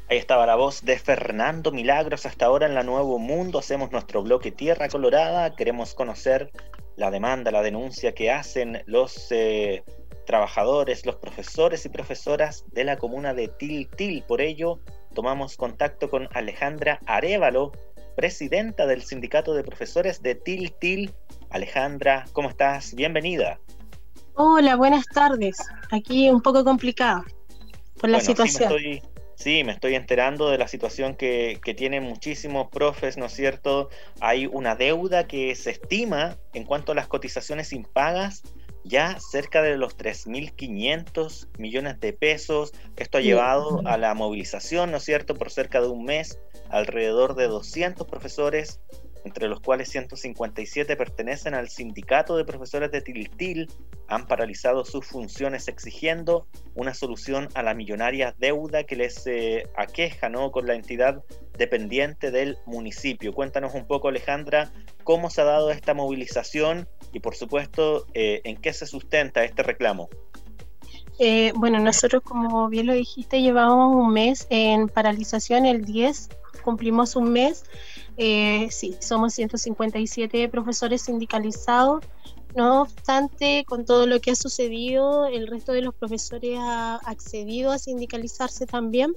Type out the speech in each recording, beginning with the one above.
Ahí estaba la voz de Fernando Milagros. Hasta ahora en la Nuevo Mundo hacemos nuestro bloque Tierra Colorada. Queremos conocer la demanda, la denuncia que hacen los trabajadores, los profesores y profesoras de la comuna de Tiltil. Por ello, tomamos contacto con Alejandra Arévalo, presidenta del Sindicato de Profesores de Tiltil. Alejandra, ¿cómo estás? Bienvenida. Hola, buenas tardes. Aquí un poco complicado por la Bueno, situación. me estoy enterando de la situación que tienen muchísimos profes, ¿no es cierto? Hay una deuda que se estima en cuanto a las cotizaciones impagas, ya cerca de los 3.500 millones de pesos. Esto ha Sí. llevado a la movilización, ¿no es cierto?, por cerca de un mes, alrededor de 200 profesores, entre los cuales 157 pertenecen al sindicato de profesores de Tiltil, han paralizado sus funciones exigiendo una solución a la millonaria deuda que les aqueja, ¿no?, con la entidad dependiente del municipio. Cuéntanos un poco, Alejandra, cómo se ha dado esta movilización y, por supuesto, en qué se sustenta este reclamo. Bueno, nosotros, como bien lo dijiste, llevamos un mes en paralización. El 10 cumplimos un mes. Sí, somos 157 profesores sindicalizados. No obstante, con todo lo que ha sucedido, el resto de los profesores ha accedido a sindicalizarse también.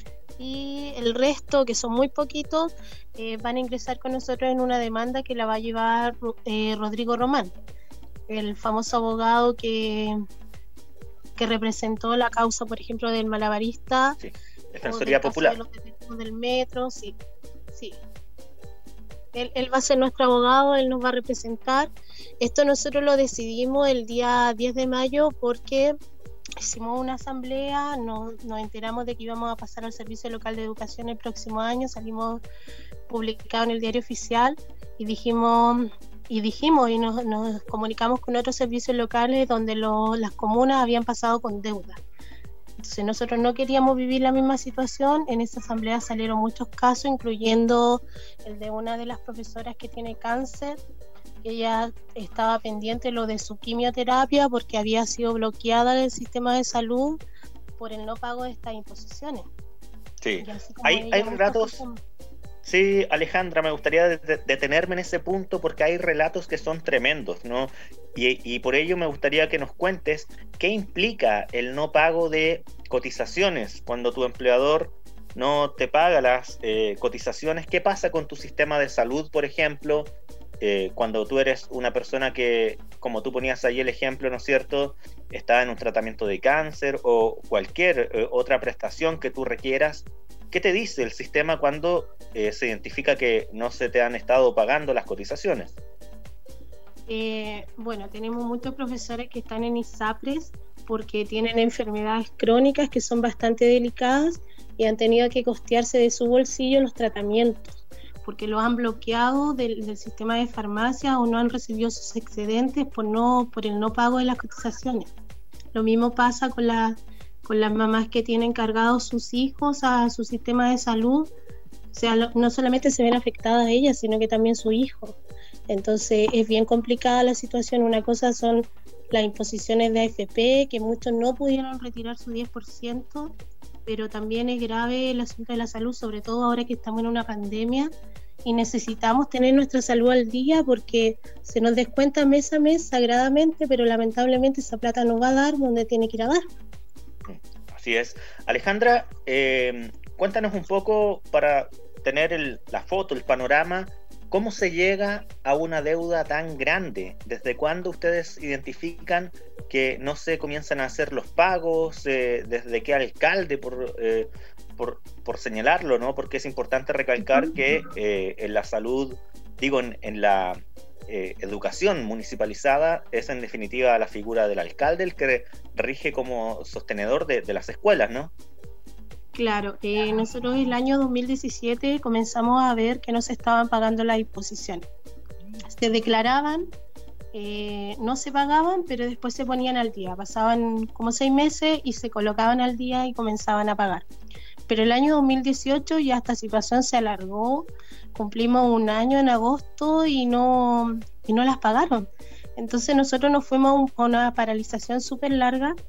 Y el resto, que son muy poquitos, van a ingresar con nosotros en una demanda que la va a llevar Rodrigo Román, el famoso abogado que representó la causa, por ejemplo, del malabarista Sí, o del Defensoría caso de Popular. los detenidos del metro. Sí, sí. Él va a ser nuestro abogado, él nos va a representar. Esto nosotros lo decidimos el día 10 de mayo porque hicimos una asamblea, nos enteramos de que íbamos a pasar al Servicio Local de Educación el próximo año, salimos publicado en el Diario Oficial y nos comunicamos con otros servicios locales donde las comunas habían pasado con deuda. Entonces nosotros no queríamos vivir la misma situación. En esa asamblea salieron muchos casos, incluyendo el de una de las profesoras que tiene cáncer. Ella estaba pendiente lo de su quimioterapia porque había sido bloqueada del sistema de salud por el no pago de estas imposiciones. Sí, Y así como hay ella, muchas relatos. personas. Sí, Alejandra, me gustaría detenerme en ese punto porque hay relatos que son tremendos, ¿no? Y por ello me gustaría que nos cuentes qué implica el no pago de cotizaciones cuando tu empleador no te paga las cotizaciones. ¿Qué pasa con tu sistema de salud, por ejemplo? Cuando tú eres una persona que, como tú ponías ahí el ejemplo, ¿no es cierto?, está en un tratamiento de cáncer o cualquier otra prestación que tú requieras. ¿Qué te dice el sistema cuando se identifica que no se te han estado pagando las cotizaciones? Bueno, tenemos muchos profesores que están en ISAPRES porque tienen enfermedades crónicas que son bastante delicadas y han tenido que costearse de su bolsillo los tratamientos porque los han bloqueado del sistema de farmacia o no han recibido sus excedentes por el no pago de las cotizaciones. Lo mismo pasa con las mamás que tienen cargados sus hijos a su sistema de salud. O sea, no solamente se ven afectadas ellas, sino que también su hijo. Entonces es bien complicada la situación. Una cosa son las imposiciones de AFP, que muchos no pudieron retirar su 10%, pero también es grave el asunto de la salud, sobre todo ahora que estamos en una pandemia y necesitamos tener nuestra salud al día porque se nos descuenta mes a mes sagradamente, pero lamentablemente esa plata no va a dar donde tiene que ir a dar. Así es. Alejandra, cuéntanos un poco para tener la foto, el panorama, ¿cómo se llega a una deuda tan grande? ¿Desde cuándo ustedes identifican que no se comienzan a hacer los pagos? ¿Desde qué alcalde, por señalarlo, ¿no? Porque es importante recalcar que en la salud, digo, en la educación municipalizada es en definitiva la figura del alcalde el que rige como sostenedor de las escuelas, ¿no? Claro, nosotros el año 2017 comenzamos a ver que no se estaban pagando las imposiciones. Se declaraban, no se pagaban, pero después se ponían al día. Pasaban como 6 meses y se colocaban al día y comenzaban a pagar. Pero el año 2018 ya esta situación se alargó, cumplimos un año en agosto y no las pagaron. Entonces nosotros nos fuimos a una paralización súper larga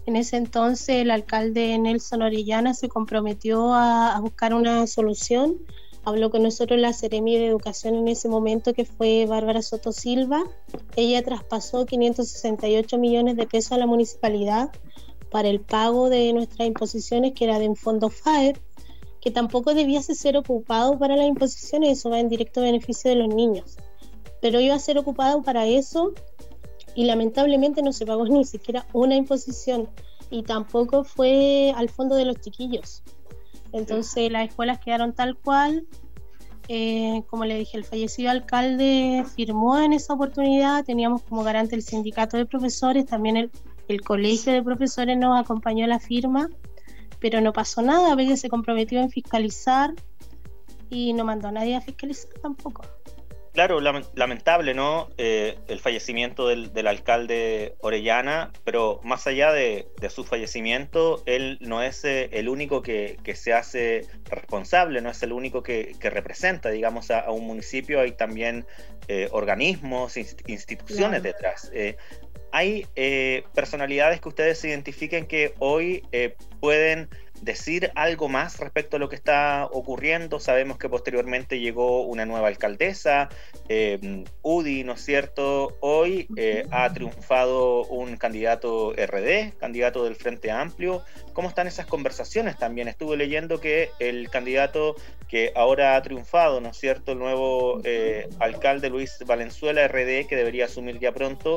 En ese entonces el alcalde Nelson Orellana se comprometió a buscar una solución. Habló con nosotros la Seremi de Educación en ese momento, que fue Bárbara Soto Silva. Ella traspasó 568 millones de pesos a la municipalidad para el pago de nuestras imposiciones, que era de un fondo FAER, que tampoco debiese ser ocupado para las imposiciones, eso va en directo beneficio de los niños. Pero iba a ser ocupado para eso y lamentablemente no se pagó ni siquiera una imposición y tampoco fue al fondo de los chiquillos. Entonces las escuelas quedaron tal cual. Como le dije, el fallecido alcalde firmó en esa oportunidad, teníamos como garante el sindicato de profesores, también el colegio de profesores nos acompañó a la firma, pero no pasó nada. A veces se comprometió en fiscalizar y no mandó a nadie a fiscalizar tampoco. Claro, lamentable, ¿no? El fallecimiento del alcalde Orellana, pero más allá de su fallecimiento, él no es el único que se hace responsable, no es el único que representa, digamos, a un municipio. Hay también organismos, instituciones detrás. Hay personalidades que ustedes identifiquen que hoy pueden decir algo más respecto a lo que está ocurriendo. Sabemos que posteriormente llegó una nueva alcaldesa, UDI, ¿no es cierto? Hoy ha triunfado un candidato RD, candidato del Frente Amplio. ¿Cómo están esas conversaciones también? Estuve leyendo que el candidato que ahora ha triunfado, ¿no es cierto?, el nuevo alcalde Luis Valenzuela, RD, que debería asumir ya pronto,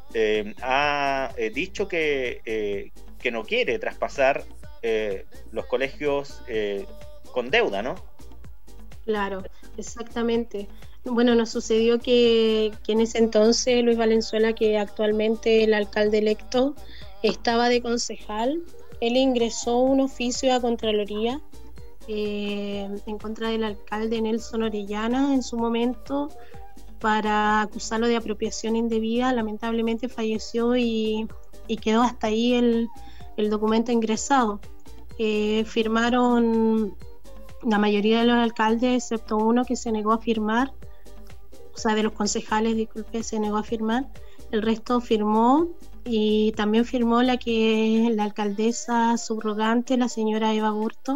ha dicho que no quiere traspasar los colegios con deuda, ¿no? Claro, exactamente. Bueno, nos sucedió que en ese entonces Luis Valenzuela, que actualmente el alcalde electo, estaba de concejal. Él ingresó un oficio a Contraloría en contra del alcalde Nelson Orellana en su momento para acusarlo de apropiación indebida. Lamentablemente falleció y quedó hasta ahí el documento ingresado. Firmaron la mayoría de los alcaldes, excepto uno que se negó a firmar, o sea, de los concejales, disculpe, se negó a firmar. El resto firmó, y también firmó la alcaldesa subrogante, la señora Eva Burto.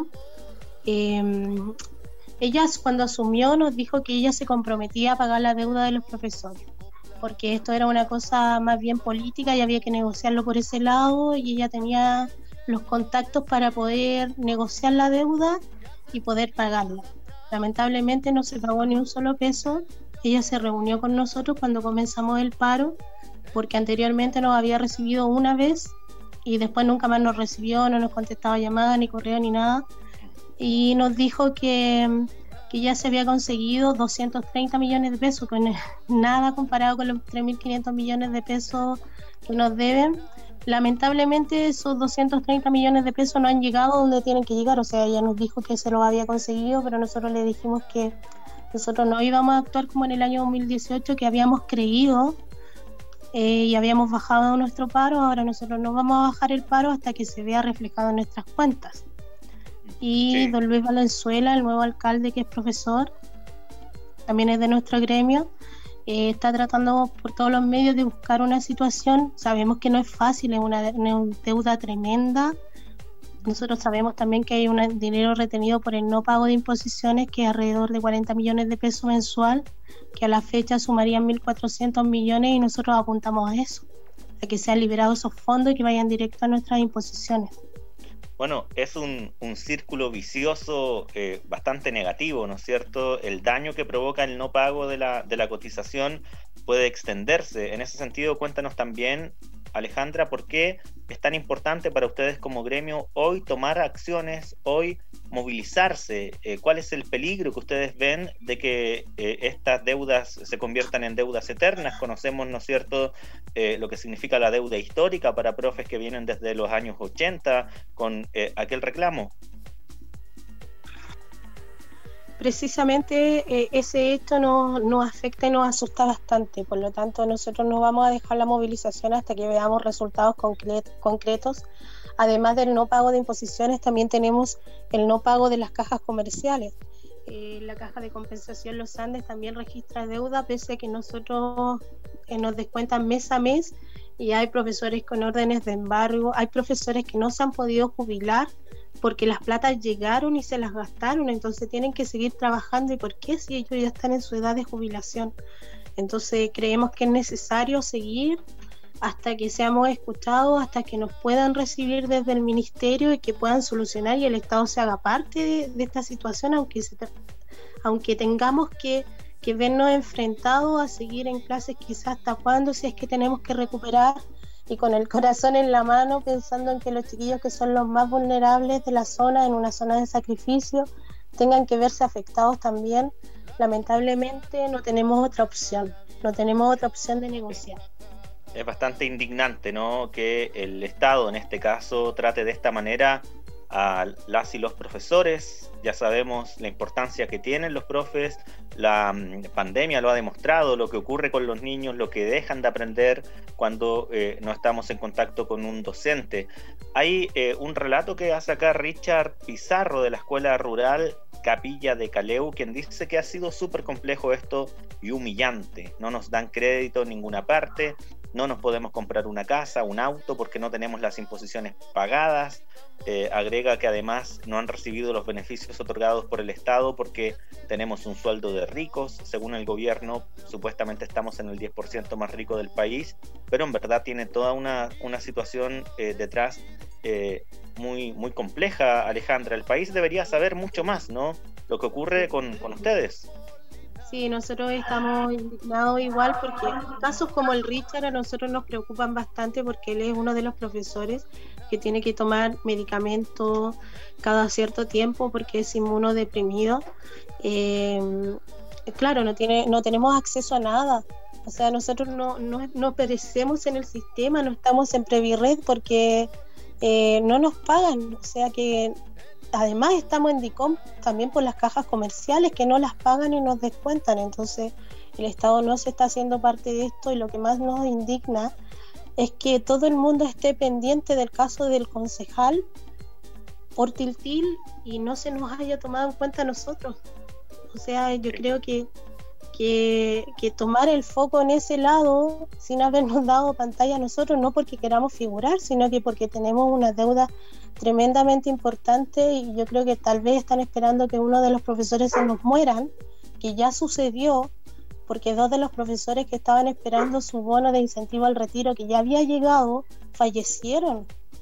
Ella, cuando asumió, nos dijo que ella se comprometía a pagar la deuda de los profesores, porque esto era una cosa más bien política y había que negociarlo por ese lado, y ella tenía los contactos para poder negociar la deuda y poder pagarla. Lamentablemente no se pagó ni un solo peso. Ella se reunió con nosotros cuando comenzamos el paro, porque anteriormente nos había recibido una vez y después nunca más nos recibió, no nos contestaba llamadas, ni correo, ni nada, y nos dijo que ya se había conseguido 230 millones de pesos, que no es nada comparado con los 3.500 millones de pesos que nos deben. Lamentablemente esos 230 millones de pesos no han llegado donde tienen que llegar. O sea, ella nos dijo que se los había conseguido, pero nosotros le dijimos que nosotros no íbamos a actuar como en el año 2018, que habíamos creído y habíamos bajado nuestro paro. Ahora nosotros no vamos a bajar el paro hasta que se vea reflejado en nuestras cuentas. Y sí, don Luis Valenzuela, el nuevo alcalde, que es profesor, también es de nuestro gremio, está tratando por todos los medios de buscar una situación. Sabemos que no es fácil, es una deuda tremenda. Nosotros sabemos también que hay un dinero retenido por el no pago de imposiciones, que es alrededor de 40 millones de pesos mensual, que a la fecha sumarían 1.400 millones, y nosotros apuntamos a eso, a que sean liberados esos fondos y que vayan directo a nuestras imposiciones. Bueno, es un círculo vicioso bastante negativo, ¿no es cierto? El daño que provoca el no pago de la cotización puede extenderse. En ese sentido, cuéntanos también, Alejandra, ¿por qué es tan importante para ustedes como gremio hoy tomar acciones, hoy movilizarse? ¿Cuál es el peligro que ustedes ven de que estas deudas se conviertan en deudas eternas? Conocemos, ¿no es cierto?, lo que significa la deuda histórica para profes que vienen desde los años 80 con aquel reclamo. Precisamente ese hecho nos afecta y nos asusta bastante. Por lo tanto, nosotros no vamos a dejar la movilización hasta que veamos resultados concretos. Además del no pago de imposiciones, también tenemos el no pago de las cajas comerciales. La caja de compensación Los Andes también registra deuda, pese a que nosotros nos descuentan mes a mes y hay profesores con órdenes de embargo, hay profesores que no se han podido jubilar porque las platas llegaron y se las gastaron, entonces tienen que seguir trabajando. ¿Y por qué si ellos ya están en su edad de jubilación? Entonces creemos que es necesario seguir hasta que seamos escuchados, hasta que nos puedan recibir desde el ministerio y que puedan solucionar y el Estado se haga parte de esta situación, aunque tengamos que vernos enfrentados a seguir en clases quizás hasta cuándo, si es que tenemos que recuperar, y con el corazón en la mano pensando en que los chiquillos que son los más vulnerables de la zona, en una zona de sacrificio, tengan que verse afectados también. Lamentablemente no tenemos otra opción de negociar. Es bastante indignante, ¿no?, que el Estado, en este caso, trate de esta manera a las y los profesores. Ya sabemos la importancia que tienen los profes, la pandemia lo ha demostrado, lo que ocurre con los niños, lo que dejan de aprender cuando no estamos en contacto con un docente. Hay un relato que hace acá Richard Pizarro de la Escuela Rural Capilla de Caleu, quien dice que ha sido súper complejo esto y humillante. No nos dan crédito en ninguna parte, no nos podemos comprar una casa, un auto, porque no tenemos las imposiciones pagadas. Agrega que además no han recibido los beneficios otorgados por el Estado porque tenemos un sueldo de ricos. Según el gobierno, supuestamente estamos en el 10% más rico del país, pero en verdad tiene toda una situación detrás muy, muy compleja, Alejandra. El país debería saber mucho más, ¿no?, lo que ocurre con ustedes. Sí, nosotros estamos indignados igual porque casos como el Richard a nosotros nos preocupan bastante porque él es uno de los profesores que tiene que tomar medicamentos cada cierto tiempo porque es inmunodeprimido. Claro, no tenemos acceso a nada. O sea, nosotros no perecemos en el sistema, no estamos en Previred porque no nos pagan. O sea que además estamos en DICOM también por las cajas comerciales que no las pagan y nos descuentan. Entonces el Estado no se está haciendo parte de esto, y lo que más nos indigna es que todo el mundo esté pendiente del caso del concejal por Tiltil y no se nos haya tomado en cuenta a nosotros. O sea, yo creo que tomar el foco en ese lado sin habernos dado pantalla a nosotros, no porque queramos figurar, sino que porque tenemos una deuda tremendamente importante, y yo creo que tal vez están esperando que uno de los profesores se nos mueran, que ya sucedió, porque 2 de los profesores que estaban esperando su bono de incentivo al retiro, que ya había llegado, fallecieron.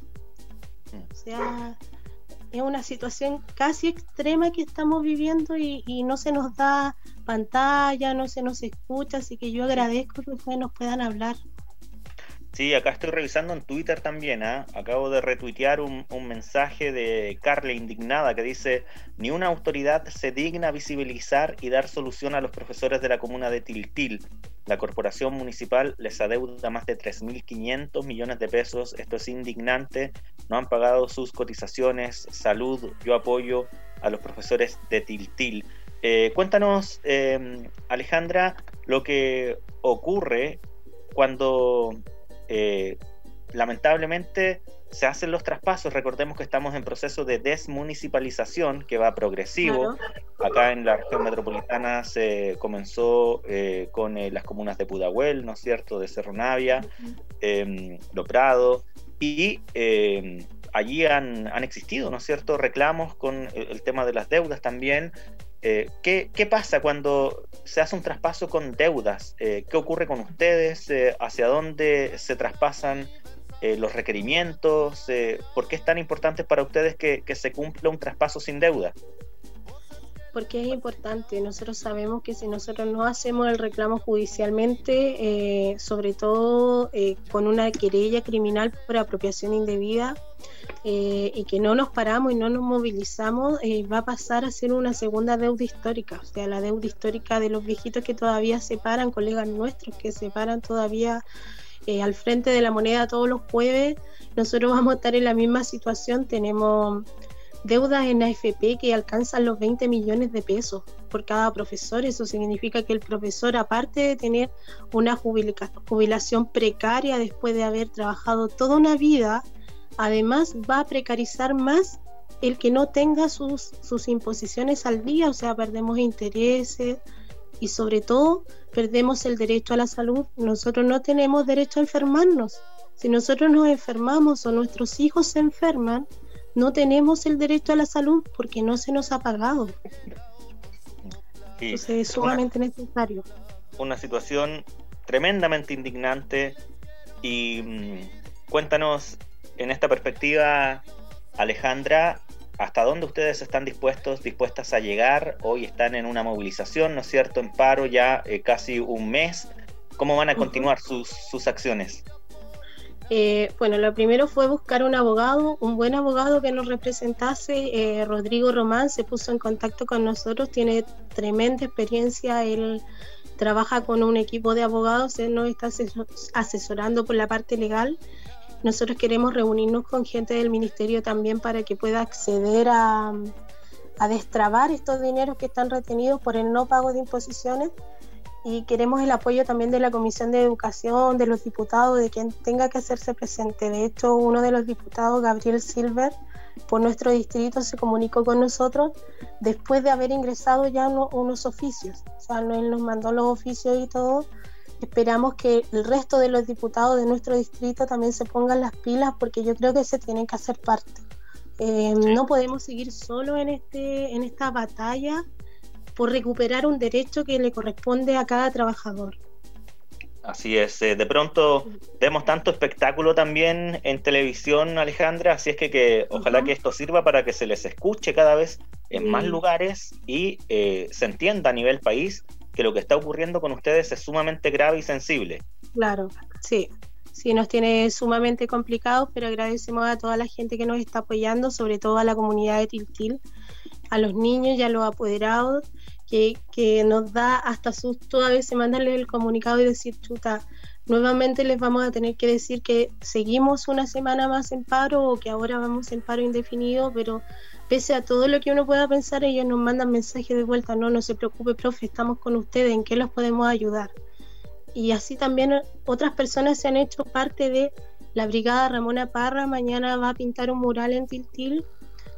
O sea, es una situación casi extrema que estamos viviendo y no se nos da pantalla, no se nos escucha, así que yo agradezco que ustedes nos puedan hablar. Sí, acá estoy revisando en Twitter también, acabo de retuitear un mensaje de Carla indignada que dice: ni una autoridad se digna visibilizar y dar solución a los profesores de la comuna de Tiltil. La corporación municipal les adeuda más de 3.500 millones de pesos. Esto es indignante. No han pagado sus cotizaciones. Salud, yo apoyo a los profesores de Tiltil. Cuéntanos, Alejandra, lo que ocurre cuando lamentablemente se hacen los traspasos. Recordemos que estamos en proceso de desmunicipalización que va progresivo. Claro. Acá en la región metropolitana se comenzó con las comunas de Pudahuel, ¿no es cierto?, de Cerro Navia, Lo Prado, y allí han existido, ¿no es cierto?, reclamos con el tema de las deudas también. ¿Qué pasa cuando se hace un traspaso con deudas? ¿Qué ocurre con ustedes? ¿Hacia dónde se traspasan los requerimientos? ¿Por qué es tan importante para ustedes que se cumpla un traspaso sin deuda? Porque es importante. Nosotros sabemos que si nosotros no hacemos el reclamo judicialmente, sobre todo con una querella criminal por apropiación indebida, y que no nos paramos y no nos movilizamos, va a pasar a ser una segunda deuda histórica. O sea, la deuda histórica de los viejitos que todavía se paran, colegas nuestros que se paran todavía al frente de la moneda todos los jueves. Nosotros vamos a estar en la misma situación. Tenemos deudas en AFP que alcanzan los 20 millones de pesos por cada profesor. Eso significa que el profesor, aparte de tener una jubilación precaria después de haber trabajado toda una vida, además va a precarizar más el que no tenga sus imposiciones al día. O sea, perdemos intereses, y sobre todo perdemos el derecho a la salud. Nosotros no tenemos derecho a enfermarnos. Si nosotros nos enfermamos o nuestros hijos se enferman, no tenemos el derecho a la salud porque no se nos ha pagado. Entonces es sumamente necesario. Una situación tremendamente indignante. Y cuéntanos, en esta perspectiva, Alejandra, ¿hasta dónde ustedes están dispuestas a llegar? Hoy están en una movilización, ¿no es cierto?, en paro ya casi un mes. ¿Cómo van a continuar sus acciones? Bueno, lo primero fue buscar un abogado, un buen abogado que nos representase. Rodrigo Román se puso en contacto con nosotros, tiene tremenda experiencia, él trabaja con un equipo de abogados, él nos está asesorando por la parte legal. Nosotros queremos reunirnos con gente del ministerio también para que pueda acceder a destrabar estos dineros que están retenidos por el no pago de imposiciones. Y queremos el apoyo también de la Comisión de Educación, de los diputados, de quien tenga que hacerse presente. De hecho, uno de los diputados, Gabriel Silver, por nuestro distrito, se comunicó con nosotros después de haber ingresado ya unos oficios. O sea, él nos mandó los oficios y todo. Esperamos que el resto de los diputados de nuestro distrito también se pongan las pilas, porque yo creo que se tienen que hacer parte. No podemos seguir solo en esta batalla por recuperar un derecho que le corresponde a cada trabajador. Así es, de pronto vemos tanto espectáculo también en televisión, Alejandra, así es que ojalá que esto sirva para que se les escuche cada vez en más lugares y se entienda a nivel país que lo que está ocurriendo con ustedes es sumamente grave y sensible. Claro, sí, nos tiene sumamente complicados, pero agradecemos a toda la gente que nos está apoyando, sobre todo a la comunidad de Tiltil, a los niños y a los apoderados, que nos da hasta susto a veces mandarles el comunicado y decir, chuta, nuevamente les vamos a tener que decir que seguimos una semana más en paro o que ahora vamos en paro indefinido, pero pese a todo lo que uno pueda pensar, ellos nos mandan mensajes de vuelta, no se preocupe, profe, estamos con ustedes, ¿en qué los podemos ayudar? Y así también otras personas se han hecho parte de la Brigada Ramona Parra. Mañana va a pintar un mural en Tiltil.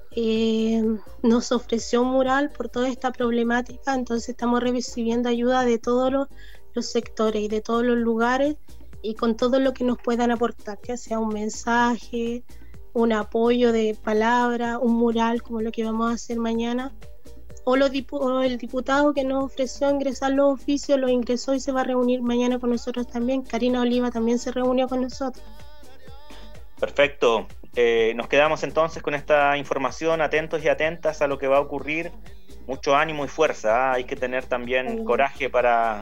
Nos ofreció un mural por toda esta problemática, entonces estamos recibiendo ayuda de todos los sectores y de todos los lugares, y con todo lo que nos puedan aportar, que sea un mensaje, un apoyo de palabra, un mural como lo que vamos a hacer mañana, o el diputado que nos ofreció ingresar los oficios, los ingresó y se va a reunir mañana con nosotros también. Karina Oliva también se reunió con nosotros. Perfecto. Nos quedamos entonces con esta información, atentos y atentas a lo que va a ocurrir. Mucho ánimo y fuerza, Hay que tener también coraje para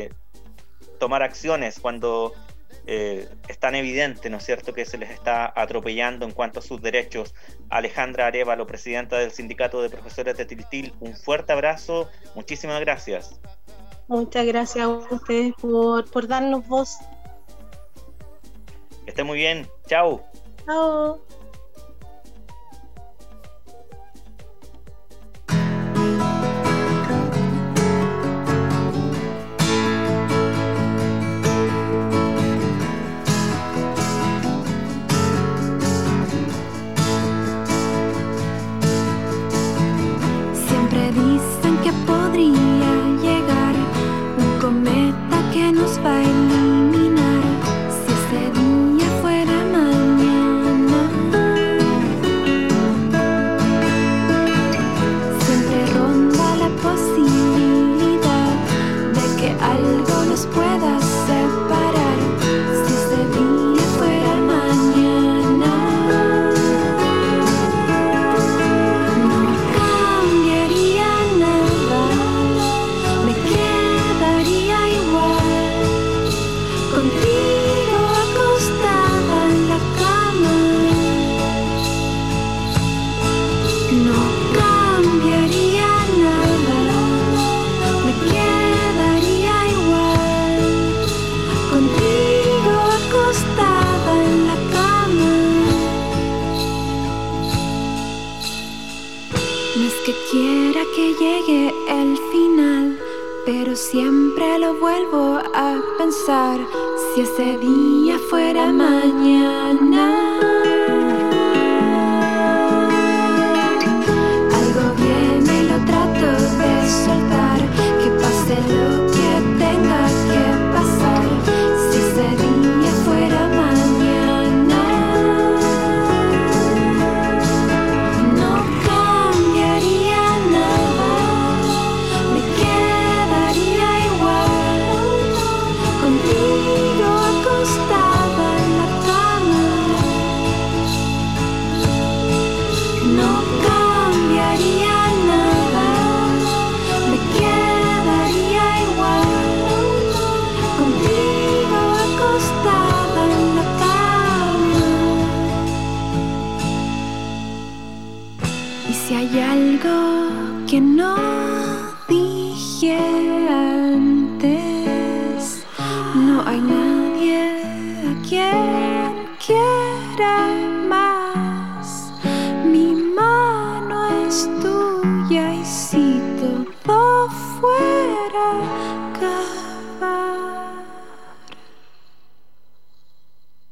tomar acciones cuando es tan evidente, ¿no es cierto?, que se les está atropellando en cuanto a sus derechos. Alejandra Arévalo, presidenta del Sindicato de Profesores de Tiltil, un fuerte abrazo, muchísimas gracias. Muchas gracias a ustedes por darnos voz. Que esté muy bien, chao. Chao. Siempre dicen que podría llegar un cometa que nos va a eliminar si ese día fuera mañana. Siempre ronda la posibilidad de que algo nos pueda separar si ese día fuera mañana. No cambiaría nada, me quedaría igual, contigo acostada en la cama. No cambiaría nada, me quedaría igual, contigo acostada en la cama. No es que quiera que llegue el final, pero siempre lo vuelvo a pensar si ese día fuera mañana. Algo viene y lo trato de soltar, que pase lo no cambiaría nada, me quedaría igual, contigo acostada en la cama. Y si hay algo que no dije antes, no hay nadie a quien quiera más. Mi mano es tuya y si todo fuera